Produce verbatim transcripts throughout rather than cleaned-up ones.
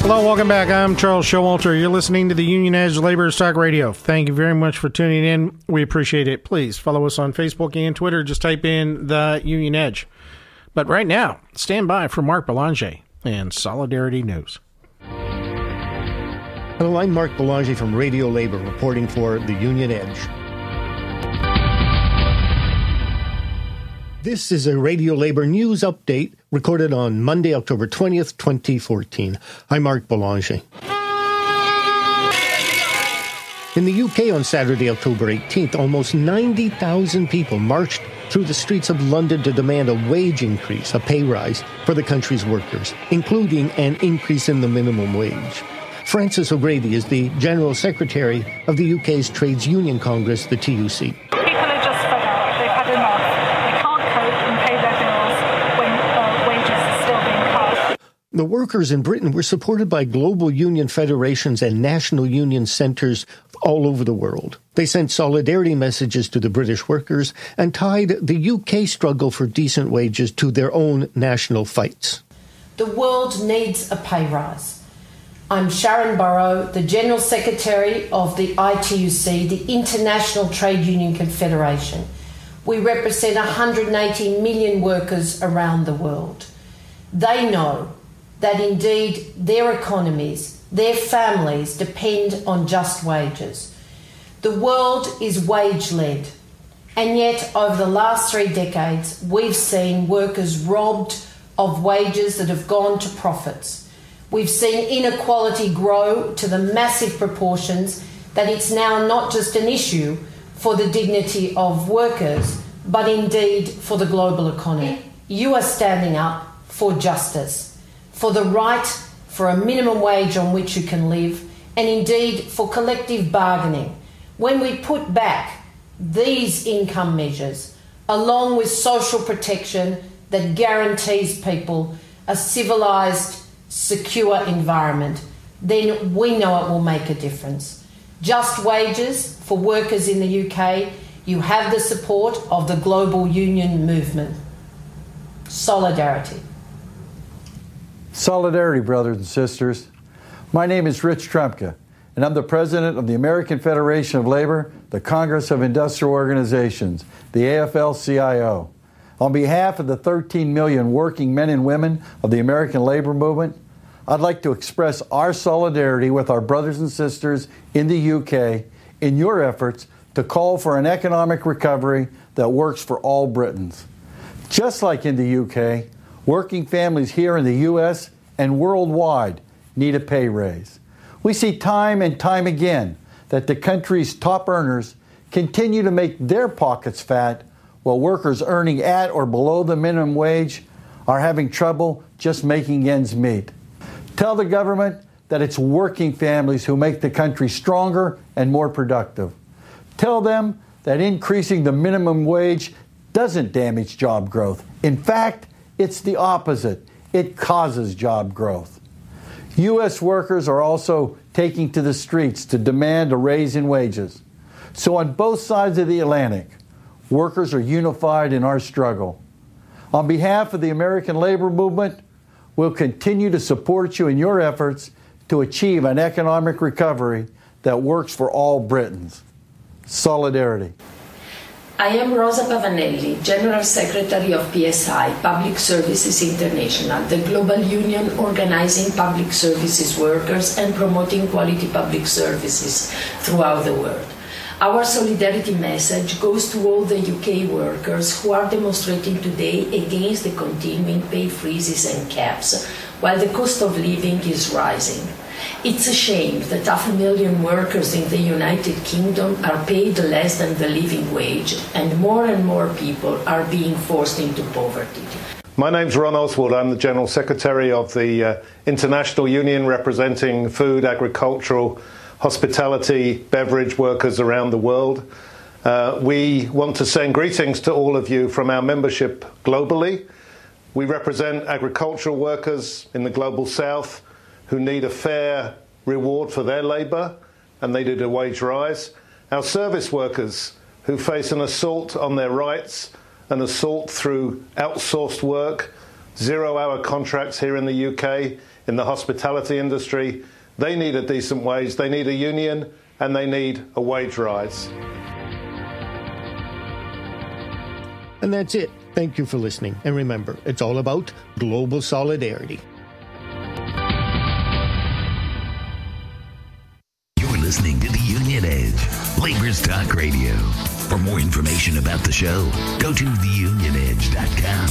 Hello, welcome back. I'm Charles Showalter. You're listening to the Union Edge Laborers Talk Radio. Thank you very much for tuning in. We appreciate it. Please follow us on Facebook and Twitter. Just type in the Union Edge. But right now, stand by for Mark Belanger and Solidarity News. Hello, I'm Mark Belanger from Radio Labor, reporting for the Union Edge. This is a Radio Labor news update recorded on Monday, October twentieth, twenty fourteen. I'm Mark Belanger. In the U K on Saturday, October eighteenth, almost ninety thousand people marched through the streets of London to demand a wage increase, a pay rise for the country's workers, including an increase in the minimum wage. Frances O'Grady is the General Secretary of the U K's Trades Union Congress, the T U C. People are just fed up. They've had enough. They can't cope and pay their bills when uh, wages are still being cut. The workers in Britain were supported by global union federations and national union centres all over the world. They sent solidarity messages to the British workers and tied the U K struggle for decent wages to their own national fights. The world needs a pay rise. I'm Sharon Burrow, the General Secretary of the I T U C, the International Trade Union Confederation. We represent one hundred eighty million workers around the world. They know that indeed their economies, their families depend on just wages. The world is wage-led, and yet over the last three decades we've seen workers robbed of wages that have gone to profits. We've seen inequality grow to the massive proportions that it's now not just an issue for the dignity of workers, but indeed for the global economy. You are standing up for justice, for the right for a minimum wage on which you can live, and indeed for collective bargaining. When we put back these income measures, along with social protection that guarantees people a civilised, secure environment, then we know it will make a difference. Just wages for workers in the U K, you have the support of the global union movement. Solidarity. Solidarity, brothers and sisters. My name is Rich Trumka, and I'm the president of the American Federation of Labor, the Congress of Industrial Organizations, the A F L C I O. On behalf of the thirteen million working men and women of the American labor movement, I'd like to express our solidarity with our brothers and sisters in the U K in your efforts to call for an economic recovery that works for all Britons. Just like in the U K, working families here in the U S and worldwide need a pay raise. We see time and time again that the country's top earners continue to make their pockets fat while workers earning at or below the minimum wage are having trouble just making ends meet. Tell the government that it's working families who make the country stronger and more productive. Tell them that increasing the minimum wage doesn't damage job growth. In fact, it's the opposite. It causes job growth. U S workers are also taking to the streets to demand a raise in wages. So on both sides of the Atlantic, workers are unified in our struggle. On behalf of the American labor movement, we'll continue to support you in your efforts to achieve an economic recovery that works for all Britons. Solidarity. I am Rosa Pavanelli, General Secretary of P S I, Public Services International, the global union organizing public services workers and promoting quality public services throughout the world. Our solidarity message goes to all the U K workers who are demonstrating today against the continuing pay freezes and caps, while the cost of living is rising. It's a shame that half a million workers in the United Kingdom are paid less than the living wage, and more and more people are being forced into poverty. My name's Ron Oswald. I'm the General Secretary of the uh, International Union representing food, agricultural, hospitality, beverage workers around the world. Uh, we want to send greetings to all of you from our membership globally. We represent agricultural workers in the global south who need a fair reward for their labour and they need a wage rise. Our service workers who face an assault on their rights, an assault through outsourced work, zero-hour contracts here in the U K in the hospitality industry. They need a decent wage, they need a union, and they need a wage rise. And that's it. Thank you for listening. And remember, it's all about global solidarity. You're listening to the Union Edge, Labor's Talk Radio. For more information about the show, go to the union edge dot com.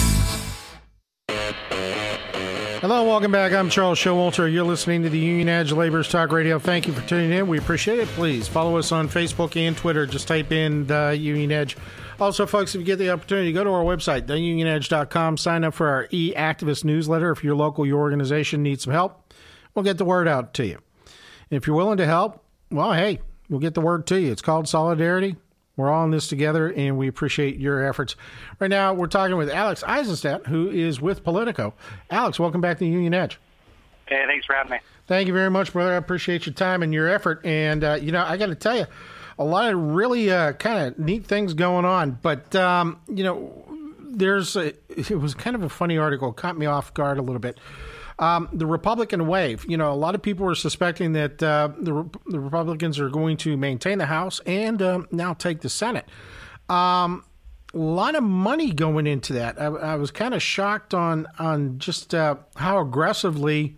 Hello, welcome back. I'm Charles Showalter. You're listening to the Union Edge Labor's Talk Radio. Thank you for tuning in. We appreciate it. Please follow us on Facebook and Twitter. Just type in the Union Edge. Also, folks, if you get the opportunity, go to our website, the union edge dot com. Sign up for our e-activist newsletter. If your local, your organization needs some help, we'll get the word out to you. And if you're willing to help, well, hey, we'll get the word to you. It's called Solidarity. We're all in this together, and we appreciate your efforts. Right now, we're talking with Alex Eisenstadt, who is with Politico. Alex, welcome back to the Union Edge. Hey, thanks for having me. Thank you very much, brother. I appreciate your time and your effort. And, uh, you know, I got to tell you, a lot of really uh, kind of neat things going on. But, um, you know, there's a, it was kind of a funny article. It caught me off guard a little bit. Um, the Republican wave, you know, a lot of people are suspecting that uh, the, the Republicans are going to maintain the House and uh, now take the Senate. Um, a lot of money going into that. I, I was kind of shocked on on just uh, how aggressively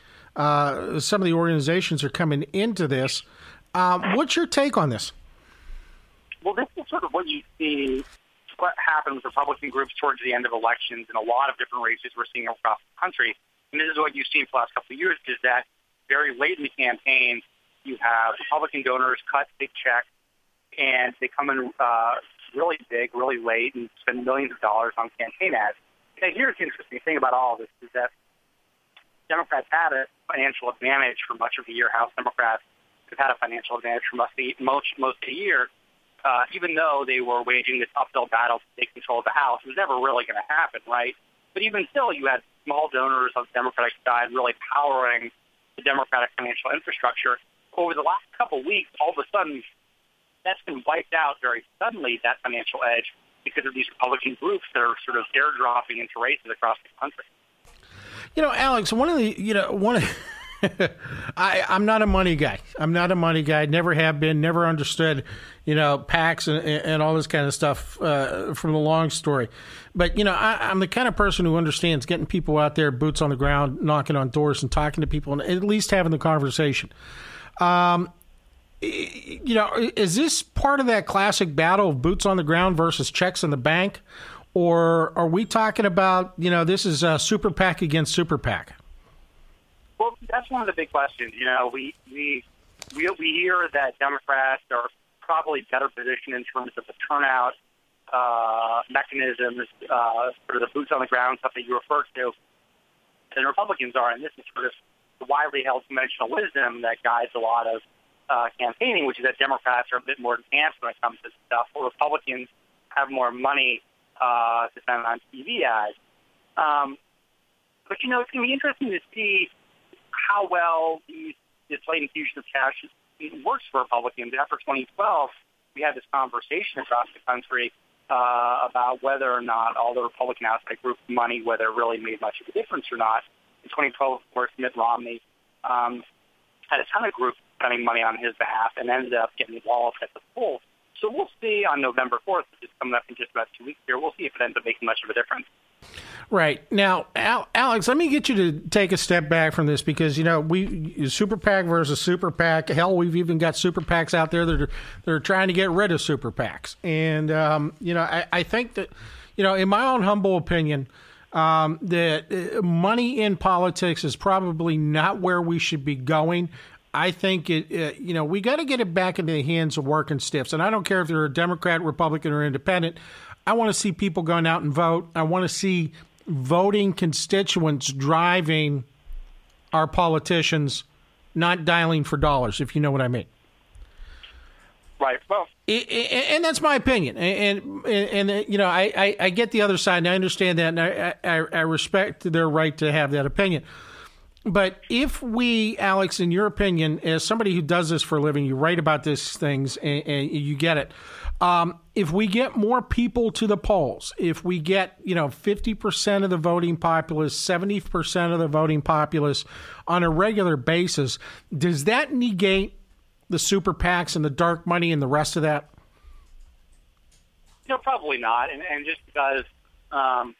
uh, some of the organizations are coming into this. Um, what's your take on this? Well, this is sort of what you see what happens with Republican groups towards the end of elections in a lot of different races we're seeing across the country. And this is what you've seen for the last couple of years, is that very late in the campaign, you have Republican donors cut big checks, and they come in uh, really big, really late, and spend millions of dollars on campaign ads. And here's the interesting thing about all of this is that Democrats had a financial advantage for much of the year. House Democrats have had a financial advantage for most of the, most, most of the year, uh, even though they were waging this uphill battle to take control of the House. It was never really going to happen, right? But even still, you had small donors on the Democratic side really powering the Democratic financial infrastructure. Over the last couple of weeks, all of a sudden, that's been wiped out very suddenly, that financial edge, because of these Republican groups that are sort of airdropping into races across the country. You know, Alex, one of the, you know, one of, I, I'm not a money guy. I'm not a money guy. Never have been. Never understood, you know, PACs and, and all this kind of stuff uh, from the long story. But, you know, I, I'm the kind of person who understands getting people out there, boots on the ground, knocking on doors and talking to people and at least having the conversation. Um, you know, is this part of that classic battle of boots on the ground versus checks in the bank? Or are we talking about, you know, this is a super PAC against super PAC? Well, that's one of the big questions. You know, we we we, we hear that Democrats are probably better positioned in terms of the turnout uh, mechanisms, uh, sort of the boots on the ground stuff that you referred to, than Republicans are. And this is sort of the widely held conventional wisdom that guides a lot of uh, campaigning, which is that Democrats are a bit more advanced when it comes to stuff, while Republicans have more money uh, to spend on T V ads. Um, but, you know, it's going to be interesting to see how well these, this late infusion of cash works for Republicans. After twenty twelve, we had this conversation across the country uh, about whether or not all the Republican outside group money, whether it really made much of a difference or not. In twenty twelve, of course, Mitt Romney um, had a ton of groups spending money on his behalf and ended up getting involved at the polls. So we'll see on November fourth, which is coming up in just about two weeks here. We'll see if it ends up making much of a difference. Right. Now, Al- Alex, let me get you to take a step back from this because, you know, we super PAC versus super PAC. Hell, we've even got super PACs out there that are, that are trying to get rid of super PACs. And, um, you know, I, I think that, you know, in my own humble opinion, um, that money in politics is probably not where we should be going. I think, it, it you know, we got to get it back into the hands of working stiffs. And I don't care if they're a Democrat, Republican, or independent. I want to see people going out and vote. I want to see voting constituents driving our politicians, not dialing for dollars, if you know what I mean. Right. Well, it, it, and that's my opinion. And, and, and you know, I, I, I get the other side, and I understand that, and I, I, I respect their right to have that opinion. but if we, Alex, in your opinion, as somebody who does this for a living, you write about these things and, and you get it. Um, if we get more people to the polls, if we get, you know, fifty percent of the voting populace, seventy percent of the voting populace on a regular basis, does that negate the super PACs and the dark money and the rest of that? No, probably not. And, and just because um,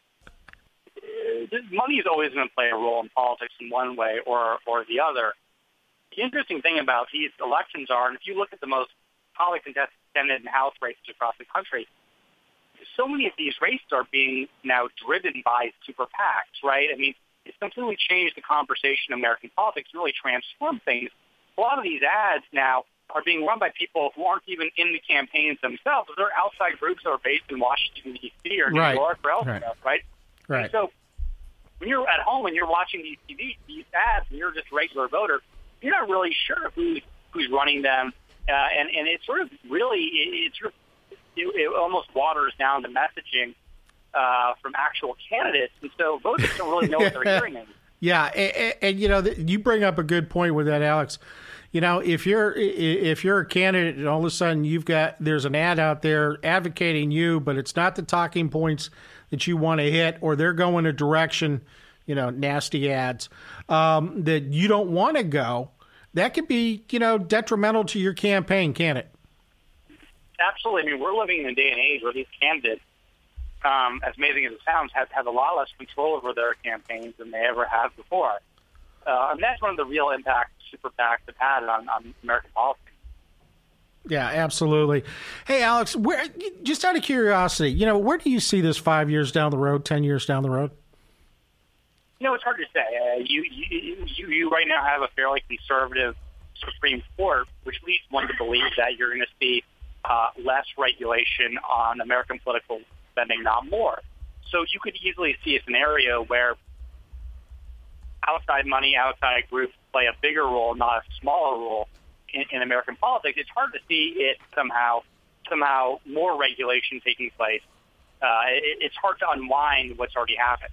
money is always going to play a role in politics in one way or, or the other. The interesting thing about these elections are, and if you look at the most highly contested Senate and House races across the country, so many of these races are being now driven by super PACs, right? I mean, it's completely changed the conversation in American politics, really transformed things. A lot of these ads now are being run by people who aren't even in the campaigns themselves. They're outside groups that are based in Washington, D C or New right. York or elsewhere, right? Right. right. And so when you're at home and you're watching these T V, these ads, and you're just a regular voter, you're not really sure who's who's running them. Uh, and, and it sort of really, it, it sort of, it, it almost waters down the messaging uh, from actual candidates. And so voters don't really know what they're hearing anymore. Yeah, and, and, and you know, you bring up a good point with that, Alex. You know, if you're if you're a candidate and all of a sudden you've got there's an ad out there advocating you, but it's not the talking points that you want to hit, or they're going a direction, you know, nasty ads um, that you don't want to go. That could be, you know, detrimental to your campaign, can't it? Absolutely. I mean, we're living in a day and age where these candidates, um, as amazing as it sounds, have, have a lot less control over their campaigns than they ever have before. Uh, and that's one of the real impacts super PACs have had on, on American politics. Yeah, absolutely. Hey, Alex, where, just out of curiosity, you know, where do you see this five years down the road, ten years down the road? You know, it's hard to say. Uh, you, you, you, you right now have a fairly conservative Supreme Court, which leads one to believe that you're going to see uh, less regulation on American political spending, not more. So you could easily see a scenario where outside money, outside groups play a bigger role, not a smaller role in, in American politics. It's hard to see it somehow, somehow more regulation taking place. Uh, it, it's hard to unwind what's already happened.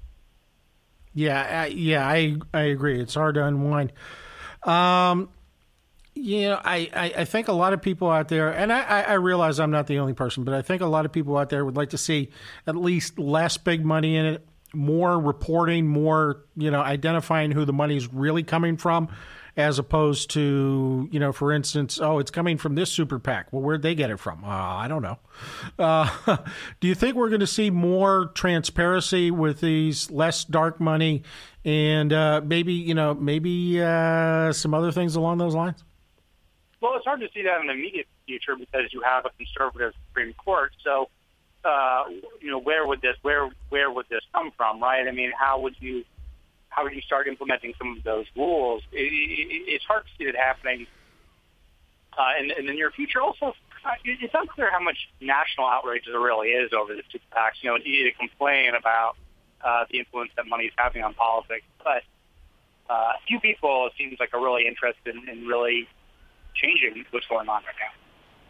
Yeah, I, yeah, I I agree. It's hard to unwind. Um, you know, I, I, I think a lot of people out there, and I, I realize I'm not the only person, but I think a lot of people out there would like to see at least less big money in it, more reporting, more, you know, identifying who the money's really coming from, as opposed to, you know, for instance, oh, it's coming from this super PAC. Well, where'd they get it from? Uh, I don't know. Uh, do you think we're going to see more transparency with these less dark money and uh, maybe, you know, maybe uh, some other things along those lines? Well, it's hard to see that in the immediate future because you have a conservative Supreme Court. So, uh, you know, where would this where where would this come from, right? I mean, how would you how would you start implementing some of those rules? It, it, it's hard to see that happening uh, in, in the near future. Also, it's unclear how much national outrage there really is over the super PACs. You know, it's easy to complain about uh, the influence that money is having on politics, but uh, few people, it seems like, are really interested in, in really changing what's going on right now.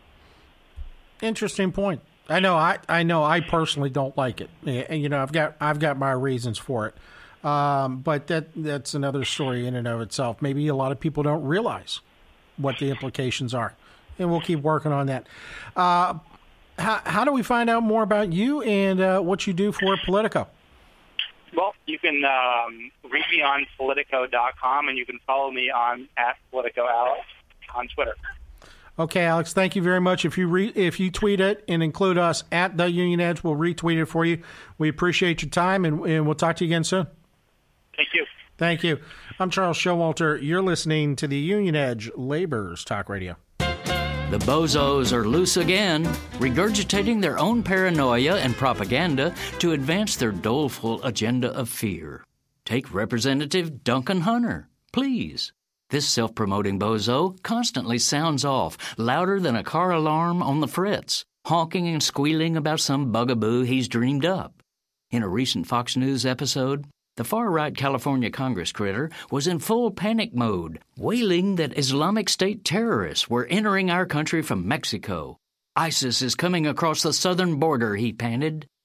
Interesting point. I know. I, I know. I personally don't like it, and you know, I've got I've got my reasons for it. Um, but that that's another story in and of itself. Maybe a lot of people don't realize what the implications are, and we'll keep working on that. Uh, how how do we find out more about you and uh, what you do for Politico? Well, you can um, read me on Politico dot com, and you can follow me on at Politico Alex on Twitter. Okay, Alex, thank you very much. If you re- if you tweet it and include us at The Union Edge, we'll retweet it for you. We appreciate your time, and, and we'll talk to you again soon. Thank you. Thank you. I'm Charles Showalter. You're listening to the Union Edge Labor's Talk Radio. The bozos are loose again, regurgitating their own paranoia and propaganda to advance their doleful agenda of fear. Take Representative Duncan Hunter, please. This self-promoting bozo constantly sounds off, louder than a car alarm on the fritz, honking and squealing about some bugaboo he's dreamed up. In a recent Fox News episode, the far-right California Congress critter was in full panic mode, wailing that Islamic State terrorists were entering our country from Mexico. ISIS is coming across the southern border, he panted.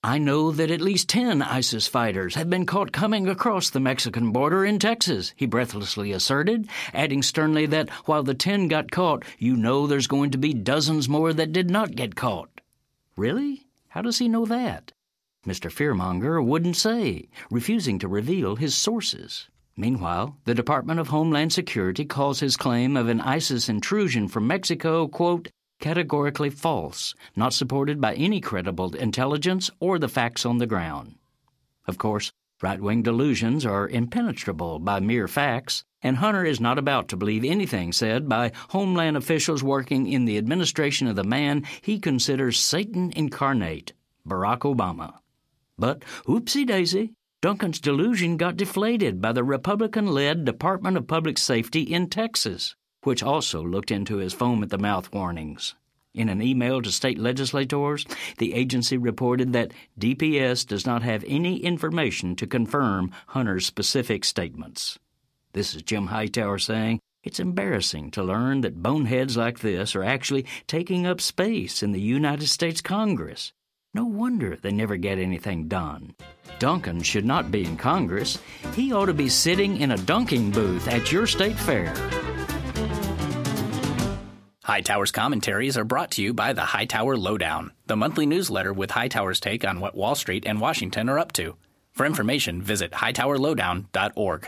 I know that at least ten ISIS fighters have been caught coming across the Mexican border in Texas, he breathlessly asserted, adding sternly that while the ten got caught, you know there's going to be dozens more that did not get caught. Really? How does he know that? Mister Fearmonger wouldn't say, refusing to reveal his sources. Meanwhile, the Department of Homeland Security calls his claim of an ISIS intrusion from Mexico, quote, categorically false, not supported by any credible intelligence or the facts on the ground. Of course, right-wing delusions are impenetrable by mere facts, and Hunter is not about to believe anything said by Homeland officials working in the administration of the man he considers Satan incarnate, Barack Obama. But, oopsie-daisy, Duncan's delusion got deflated by the Republican-led Department of Public Safety in Texas, which also looked into his foam-at-the-mouth warnings. In an email to state legislators, the agency reported that D P S does not have any information to confirm Hunter's specific statements. This is Jim Hightower saying, it's embarrassing to learn that boneheads like this are actually taking up space in the United States Congress. No wonder they never get anything done. Duncan should not be in Congress. He ought to be sitting in a dunking booth at your state fair. Hightower's commentaries are brought to you by the Hightower Lowdown, the monthly newsletter with Hightower's take on what Wall Street and Washington are up to. For information, visit hightower lowdown dot org.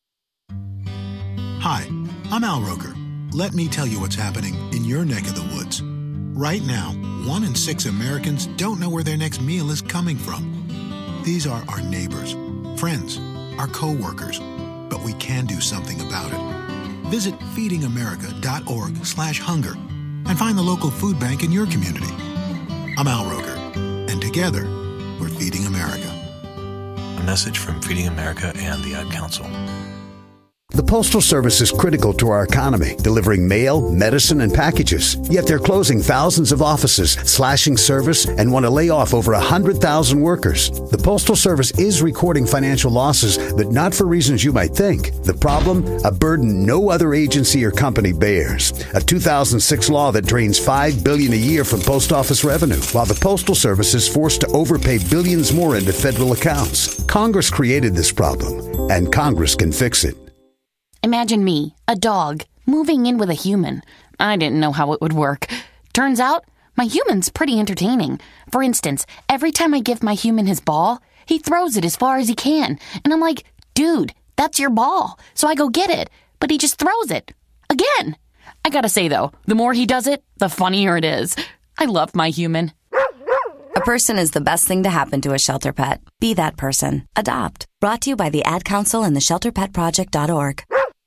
Hi, I'm Al Roker. Let me tell you what's happening in your neck of the woods. Right now, one in six Americans don't know where their next meal is coming from. These are our neighbors, friends, our co-workers, but we can do something about it. Visit feeding america dot org slash hunger and find the local food bank in your community. I'm Al Roker, and together, we're Feeding America. A message from Feeding America and the Ad Council. The Postal Service is critical to our economy, delivering mail, medicine, and packages. Yet they're closing thousands of offices, slashing service, and want to lay off over one hundred thousand workers. The Postal Service is recording financial losses, but not for reasons you might think. The problem? A burden no other agency or company bears. A two thousand six law that drains five billion dollars a year from post office revenue, while the Postal Service is forced to overpay billions more into federal accounts. Congress created this problem, and Congress can fix it. Imagine me, a dog, moving in with a human. I didn't know how it would work. Turns out, my human's pretty entertaining. For instance, every time I give my human his ball, he throws it as far as he can. And I'm like, dude, that's your ball. So I go get it. But he just throws it. Again. I gotta say, though, the more he does it, the funnier it is. I love my human. A person is the best thing to happen to a shelter pet. Be that person. Adopt. Brought to you by the Ad Council and the shelter pet project dot org.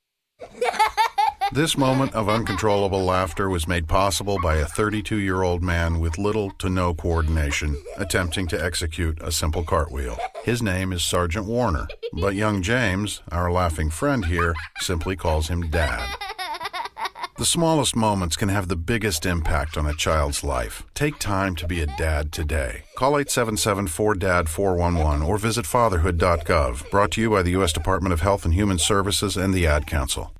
This moment of uncontrollable laughter was made possible by a thirty-two-year-old man with little to no coordination attempting to execute a simple cartwheel. His name is Sergeant Warner, but young James, our laughing friend here, simply calls him Dad. The smallest moments can have the biggest impact on a child's life. Take time to be a dad today. Call eight seven seven, four D A D, four one one or visit fatherhood dot gov. Brought to you by the U S Department of Health and Human Services and the Ad Council.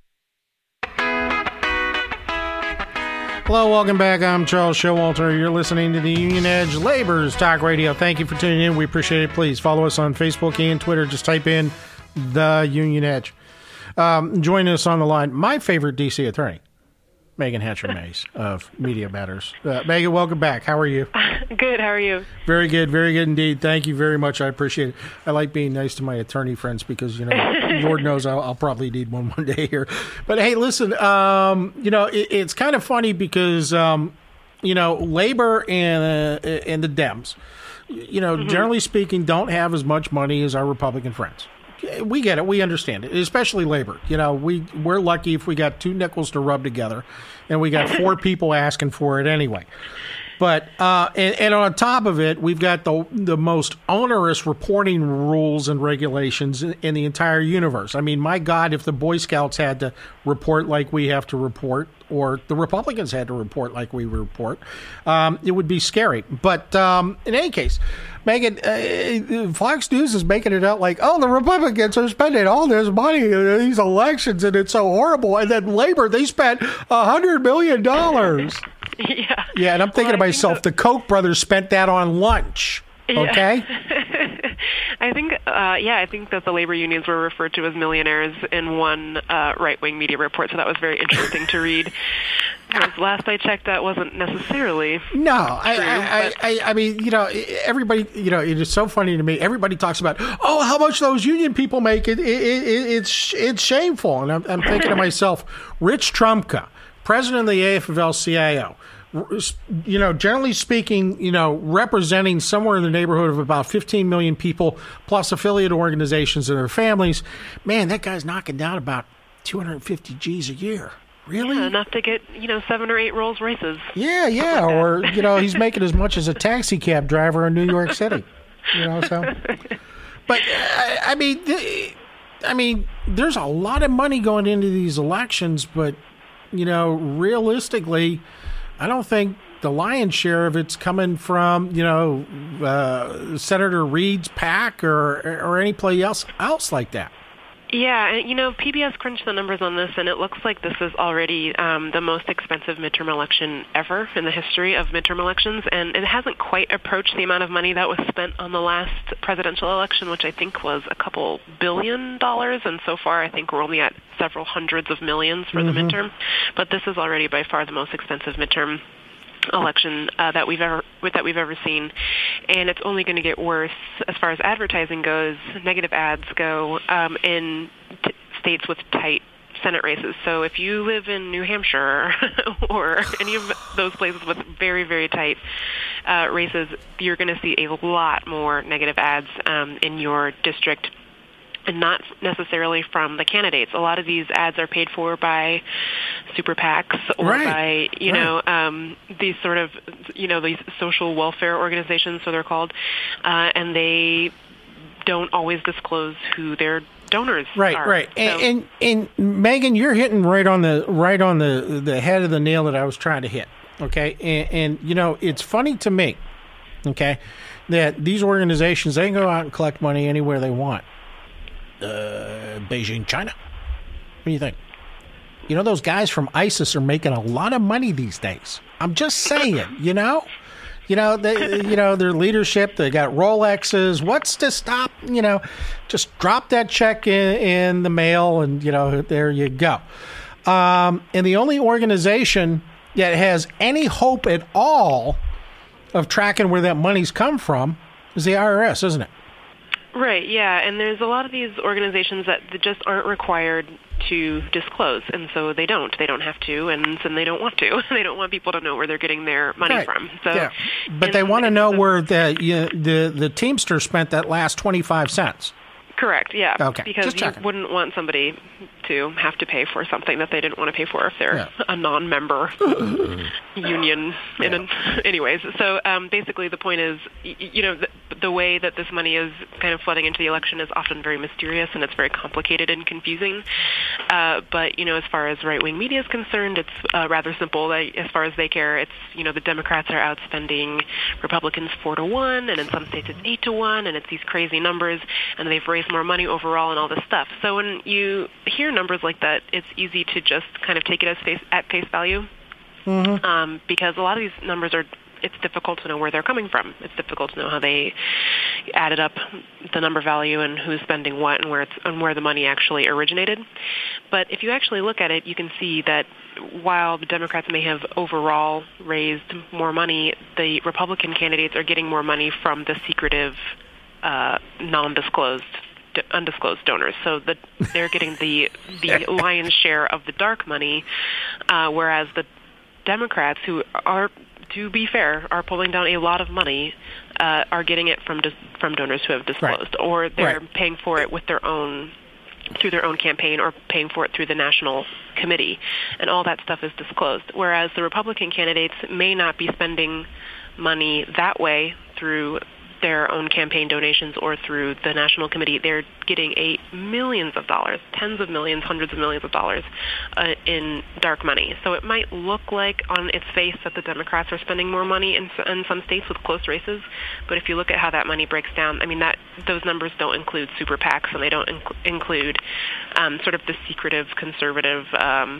Hello, welcome back. I'm Charles Showalter. You're listening to the Union Edge Labor's Talk Radio. Thank you for tuning in. We appreciate it. Please follow us on Facebook and Twitter. Just type in The Union Edge. Um, join us on the line. My favorite D C attorney, Megan Hatcher-Mays of Media Matters. Uh, Megan, welcome back. How are you? Good. How are you? Very good. Very good indeed. Thank you very much. I appreciate it. I like being nice to my attorney friends because, you know, Lord knows I'll, I'll probably need one one day here. But, hey, listen, um, you know, it, it's kind of funny because, um, you know, Labor and, uh, and the Dems, you know, mm-hmm. generally speaking, don't have as much money as our Republican friends. We get it. We understand it, especially Labor. You know, we, we're lucky if we got two nickels to rub together, and we got four people asking for it anyway. But uh, and, and on top of it, we've got the the most onerous reporting rules and regulations in, in the entire universe. I mean, my God, if the Boy Scouts had to report like we have to report, or the Republicans had to report like we report, um, it would be scary. But um, in any case, Megan, uh, Fox News is making it out like, oh, the Republicans are spending all this money in these elections, and it's so horrible. And then Labor, they spent a hundred million dollars. Yeah. Yeah, and I'm thinking well, to myself, the Koch brothers spent that on lunch. Okay? Yeah. I think, uh, yeah, I think that the labor unions were referred to as millionaires in one uh, right-wing media report, so that was very interesting to read. Because last I checked, that wasn't necessarily No, true, I, I, I, I mean, you know, everybody, you know, it is so funny to me. Everybody talks about, oh, how much those union people make. It, it, it, it's it's shameful. And I'm, I'm thinking to myself, Rich Trumka, president of the A F L C I O, you know, generally speaking, you know, representing somewhere in the neighborhood of about fifteen million people, plus affiliate organizations and their families. Man, that guy's knocking down about two hundred fifty G's a year. Really? Yeah, enough to get, you know, seven or eight Rolls Royces. Yeah, yeah. Like or, you know, he's making as much as a taxi cab driver in New York City. You know, so. But, I, I mean, I mean, there's a lot of money going into these elections, but, you know, realistically, I don't think the lion's share of it's coming from, you know, uh, Senator Reid's PAC or or any place else, else like that. Yeah, and you know, P B S crunched the numbers on this, and it looks like this is already um, the most expensive midterm election ever in the history of midterm elections, and it hasn't quite approached the amount of money that was spent on the last presidential election, which I think was a couple billion dollars, and so far I think we're only at several hundreds of millions for mm-hmm. the midterm, but this is already by far the most expensive midterm election uh, that we've ever that we've ever seen, and it's only going to get worse as far as advertising goes. Negative ads go um, in t- states with tight Senate races. So if you live in New Hampshire or any of those places with very very tight uh, races, you're going to see a lot more negative ads um, in your district. And not necessarily from the candidates. A lot of these ads are paid for by super PACs or right. by, you right. know, um, these sort of, you know, these social welfare organizations, so they're called, uh, and they don't always disclose who their donors right, are. Right, right. So, and, and, and Megan, you're hitting right on the right on the the head of the nail that I was trying to hit. Okay, and, and you know, it's funny to me, okay, that these organizations, they can go out and collect money anywhere they want. Uh, Beijing, China. What do you think? You know, those guys from ISIS are making a lot of money these days. I'm just saying, you know? You know, they, you know, their leadership, they got Rolexes. What's to stop, you know, just drop that check in, in the mail and, you know, there you go. Um, and the only organization that has any hope at all of tracking where that money's come from is the I R S, isn't it? Right, yeah, and there's a lot of these organizations that just aren't required to disclose, and so they don't. They don't have to, and so they don't want to. They don't want people to know where they're getting their money right. from. So, yeah. But they want to know where the, you, the the Teamster spent that last twenty-five cents. Correct, yeah, okay. because Just you checking. wouldn't want somebody to have to pay for something that they didn't want to pay for if they're yeah. a non-member union. Yeah. In an, anyways, so um, basically the point is, you know, the, the way that this money is kind of flooding into the election is often very mysterious and it's very complicated and confusing. Uh, but, you know, as far as right-wing media is concerned, it's uh, rather simple. Like, as far as they care, it's, you know, the Democrats are outspending Republicans four to one, and in some states it's eight to one, and it's these crazy numbers, and they've raised more money overall and all this stuff. So when you hear numbers like that, it's easy to just kind of take it as face, at face value, mm-hmm. um, because a lot of these numbers are, it's difficult to know where they're coming from. It's difficult to know how they added up the number value and who's spending what and where it's and where the money actually originated. But if you actually look at it, you can see that while the Democrats may have overall raised more money, the Republican candidates are getting more money from the secretive, uh, non-disclosed undisclosed donors, so that they're getting the the lion's share of the dark money, uh, whereas the Democrats, who are, to be fair, are pulling down a lot of money, uh, are getting it from dis- from donors who have disclosed, right. or they're right. paying for it with their own through their own campaign, or paying for it through the national committee, and all that stuff is disclosed. Whereas the Republican candidates may not be spending money that way through their own campaign donations or through the national committee. They're getting a millions of dollars, tens of millions, hundreds of millions of dollars uh, in dark money. So it might look like on its face that the Democrats are spending more money in, in some states with close races, but if you look at how that money breaks down, I mean, that those numbers don't include super PACs, and they don't inc- include um, sort of the secretive conservative um,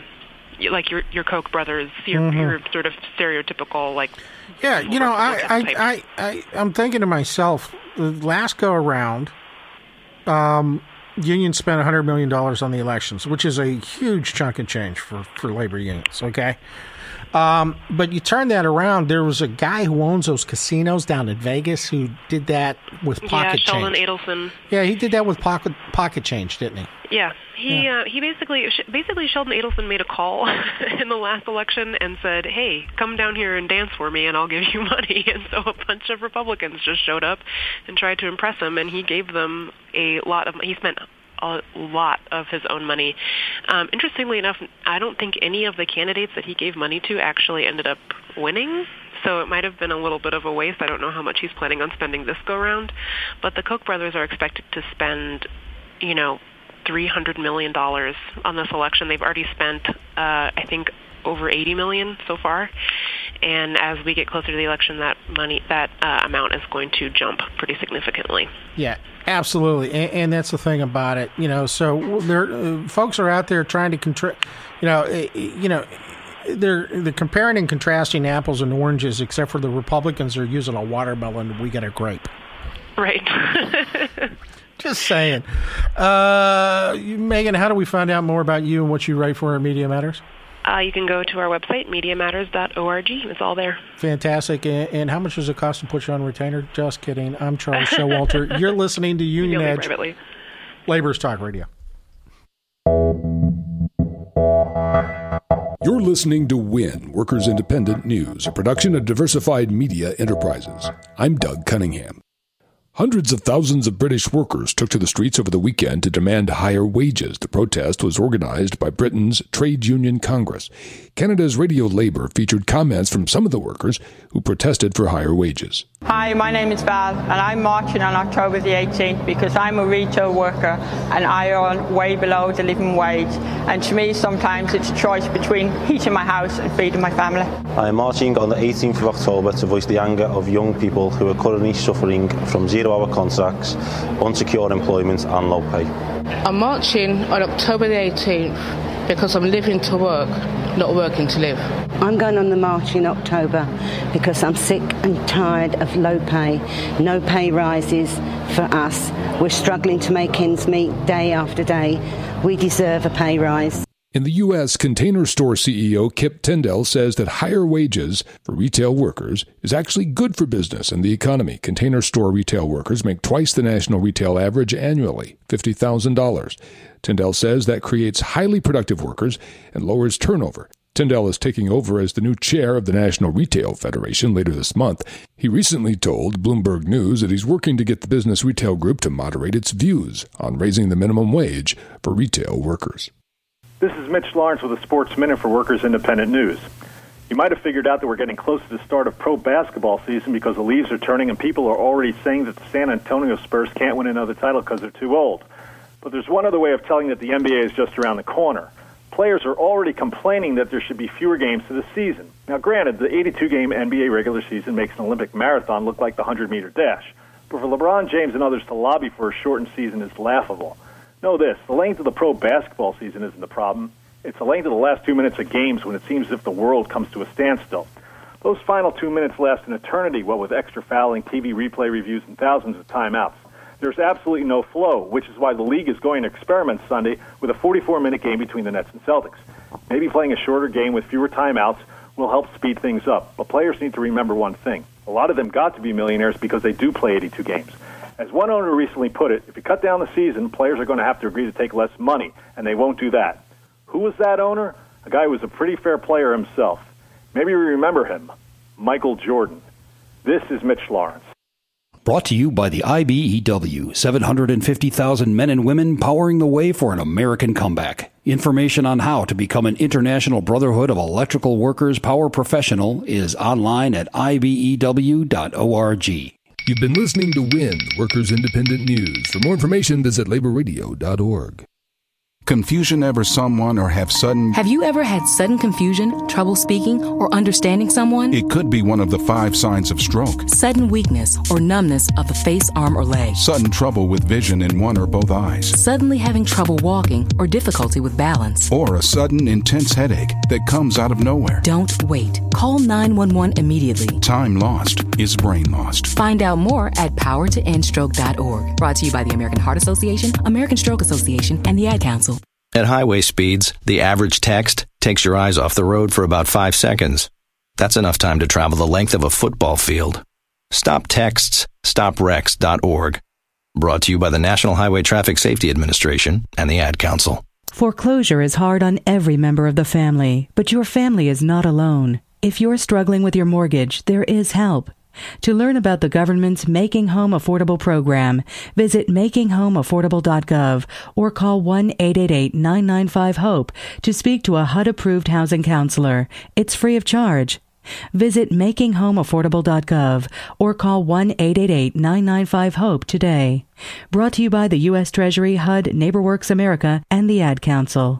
like your your Koch brothers, your, Mhm. your sort of stereotypical like. Yeah, you know, I, I, type. I, I, I'm thinking to myself, the last go around, um, unions spent one hundred million dollars on the elections, which is a huge chunk of change for, for labor unions, okay? Um, but you turn that around, there was a guy who owns those casinos down in Vegas who did that with Yeah, pocket Sheldon change. Adelson. Yeah, he did that with pocket pocket change, didn't he? Yeah, he uh, he basically basically Sheldon Adelson made a call in the last election and said, "Hey, come down here and dance for me, and I'll give you money." And so a bunch of Republicans just showed up and tried to impress him, and he gave them a lot of. He spent a lot of his own money. Um, interestingly enough, I don't think any of the candidates that he gave money to actually ended up winning. So it might have been a little bit of a waste. I don't know how much he's planning on spending this go round, but the Koch brothers are expected to spend, you know, three hundred million dollars on this election. They've already spent, uh, I think, over eighty million dollars so far. And as we get closer to the election, that money, that uh, amount is going to jump pretty significantly. Yeah, absolutely, and, and that's the thing about it. You know, so there, uh, folks are out there trying to contra- You know, uh, you know, they're they're comparing and contrasting apples and oranges. Except for the Republicans are using a watermelon, we get a grape. Right. Just saying. Uh, Megan, how do we find out more about you and what you write for at Media Matters? Uh, you can go to our website, media matters dot org. It's all there. Fantastic. And, and how much does it cost to put you on retainer? Just kidding. I'm Charles Showalter. You're listening to Union Email me Edge, privately. Labor's Talk Radio. You're listening to WIN, Workers Independent News, a production of Diversified Media Enterprises. I'm Doug Cunningham. Hundreds of thousands of British workers took to the streets over the weekend to demand higher wages. The protest was organized by Britain's Trade Union Congress. Canada's Radio Labour featured comments from some of the workers who protested for higher wages. Hi, my name is Val, and I'm marching on October the eighteenth because I'm a retail worker and I earn way below the living wage. And to me, sometimes it's a choice between heating my house and feeding my family. I am marching on the eighteenth of October to voice the anger of young people who are currently suffering from zero-hour contracts, unsecure employment and low pay. I'm marching on October the eighteenth because I'm living to work, not working to live. I'm going on the march in October because I'm sick and tired of low pay, no pay rises for us. We're struggling to make ends meet day after day. We deserve a pay rise. In the U S, Container Store C E O Kip Tindell says that higher wages for retail workers is actually good for business and the economy. Container Store retail workers make twice the national retail average annually, fifty thousand dollars. Tindell says that creates highly productive workers and lowers turnover. Tindell is taking over as the new chair of the National Retail Federation later this month. He recently told Bloomberg News that he's working to get the business retail group to moderate its views on raising the minimum wage for retail workers. This is Mitch Lawrence with a Sports Minute for Workers Independent News. You might have figured out that we're getting close to the start of pro basketball season because the leaves are turning and people are already saying that the San Antonio Spurs can't win another title because they're too old. But there's one other way of telling that the N B A is just around the corner. Players are already complaining that there should be fewer games to the season. Now, granted, the eighty-two game N B A regular season makes an Olympic marathon look like the hundred-meter dash. But for LeBron James and others to lobby for a shortened season is laughable. Know this, the length of the pro basketball season isn't the problem. It's the length of the last two minutes of games when it seems as if the world comes to a standstill. Those final two minutes last an eternity, what with extra fouling, T V replay reviews, and thousands of timeouts. There's absolutely no flow, which is why the league is going to experiment Sunday with a forty-four minute game between the Nets and Celtics. Maybe playing a shorter game with fewer timeouts will help speed things up. But players need to remember one thing. A lot of them got to be millionaires because they do play eighty-two games. As one owner recently put it, if you cut down the season, players are going to have to agree to take less money, and they won't do that. Who was that owner? A guy who was a pretty fair player himself. Maybe you remember him, Michael Jordan. This is Mitch Lawrence. Brought to you by the I B E W, seven hundred fifty thousand men and women powering the way for an American comeback. Information on how to become an International Brotherhood of Electrical Workers Power Professional is online at I B E W dot org. You've been listening to WIN, Workers Independent News. For more information, visit labor radio dot org. Confusion over someone or have sudden... Have you ever had sudden confusion, trouble speaking, or understanding someone? It could be one of the five signs of stroke. Sudden weakness or numbness of the face, arm, or leg. Sudden trouble with vision in one or both eyes. Suddenly having trouble walking or difficulty with balance. Or a sudden intense headache that comes out of nowhere. Don't wait. Call nine one one immediately. Time lost is brain lost. Find out more at power to end stroke dot org. Brought to you by the American Heart Association, American Stroke Association, and the Ad Council. At highway speeds, the average text takes your eyes off the road for about five seconds. That's enough time to travel the length of a football field. Stop texts, stop wrecks dot org. Brought to you by the National Highway Traffic Safety Administration and the Ad Council. Foreclosure is hard on every member of the family, but your family is not alone. If you're struggling with your mortgage, there is help. To learn about the government's Making Home Affordable program, visit making home affordable dot gov or call one eight eight eight, nine nine five, HOPE to speak to a H U D-approved housing counselor. It's free of charge. Visit making home affordable dot gov or call one eight eight eight, nine nine five, HOPE today. Brought to you by the U S Treasury, H U D, NeighborWorks America, and the Ad Council.